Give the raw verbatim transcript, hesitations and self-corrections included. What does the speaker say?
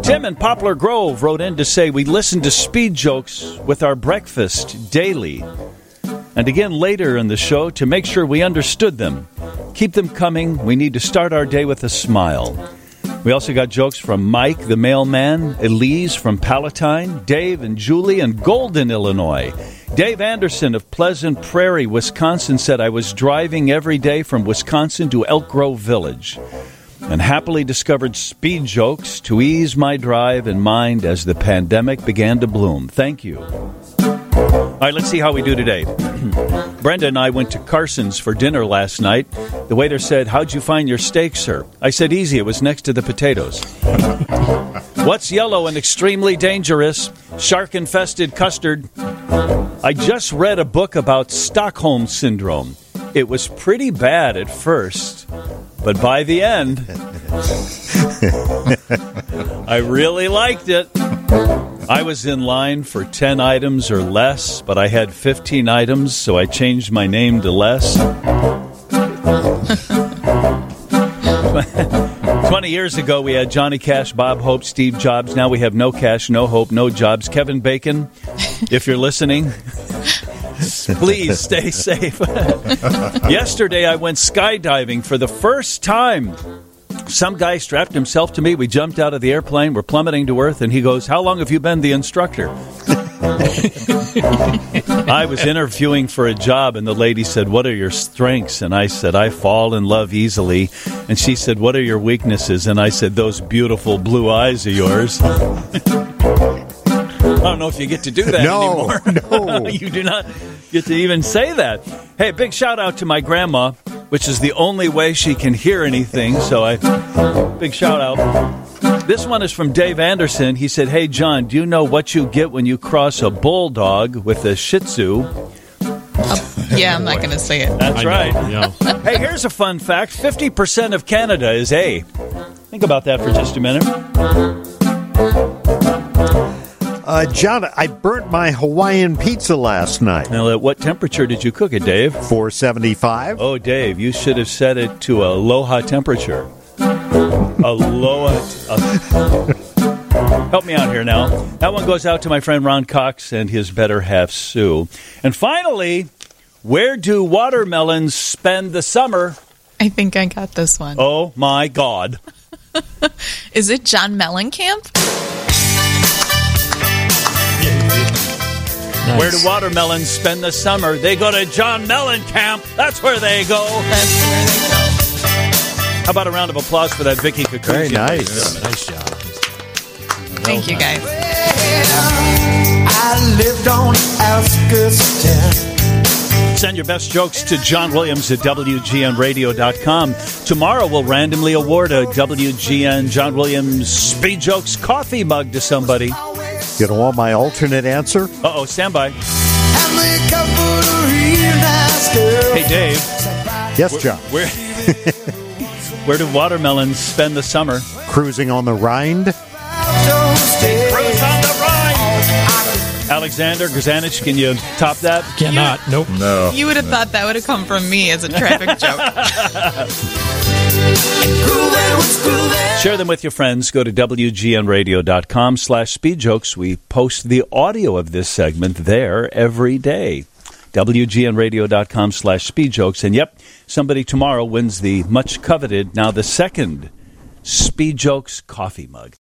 Tim in Poplar Grove wrote in to say, we listen to Speed Jokes with our breakfast daily. And again later in the show to make sure we understood them. Keep them coming. We need to start our day with a smile. We also got jokes from Mike, the mailman, Elise from Palatine, Dave and Julie in Golden, Illinois. Dave Anderson of Pleasant Prairie, Wisconsin said, I was driving every day from Wisconsin to Elk Grove Village and happily discovered Speed Jokes to ease my drive and mind as the pandemic began to bloom. Thank you. All right, let's see how we do today. Brenda and I went to Carson's for dinner last night. The waiter said, how'd you find your steak, sir? I said, easy. It was next to the potatoes. What's yellow and extremely dangerous? Shark-infested custard. I just read a book about Stockholm Syndrome. It was pretty bad at first, but by the end, I really liked it. I was in line for ten items or less, but I had fifteen items, so I changed my name to Les. Twenty years ago, we had Johnny Cash, Bob Hope, Steve Jobs. Now we have no cash, no hope, no jobs. Kevin Bacon, if you're listening, please stay safe. Yesterday, I went skydiving for the first time. Some guy strapped himself to me. We jumped out of the airplane. We're plummeting to earth, and he goes, how long have you been the instructor? I was interviewing for a job, and the lady said, what are your strengths? And I said, I fall in love easily. And she said, what are your weaknesses? And I said, those beautiful blue eyes of yours. I don't know if you get to do that no, anymore. No, you do not get to even say that. Hey, big shout out to my grandma, which is the only way she can hear anything. So I, big shout out. This one is from Dave Anderson. He said, hey, John, do you know what you get when you cross a bulldog with a Shih Tzu? Uh, yeah, I'm not going to say it. That's I right. know, yeah. Hey, here's a fun fact. fifty percent of Canada is A. Think about that for just a minute. Uh, John, I burnt my Hawaiian pizza last night. Now, at what temperature did you cook it, Dave? four seventy-five. Oh, Dave, you should have set it to a aloha temperature. Aloha. Uh, help me out here now. That one goes out to my friend Ron Cox and his better half, Sue. And finally, where do watermelons spend the summer? I think I got this one. Oh, my God. Is it John Mellencamp? Nice. Where do watermelons spend the summer? They go to John Mellencamp. That's where they go. That's where they go. How about a round of applause for that Vicky Kikuchi? Very nice. Yeah, nice job. Thank you, guys. I lived on outskirts of town. Send your best jokes to John Williams at W G N radio dot com. Tomorrow we'll randomly award a W G N John Williams Speed Jokes coffee mug to somebody. You don't want my alternate answer? Uh-oh, stand by. Hey, Dave. Yes, John. Where, where do watermelons spend the summer? Cruising on the Rhine. Cruise on the Rhine. Alexander Grzanich, can you top that? Cannot. Nope. No. You would have thought that would have come from me as a traffic joke. Share them with your friends. Go to W G N radio dot com slash speed jokes. We post the audio of this segment there every day. W G N radio dot com slash speed jokes. And yep, somebody tomorrow wins the much coveted, now the second Speed Jokes coffee mug.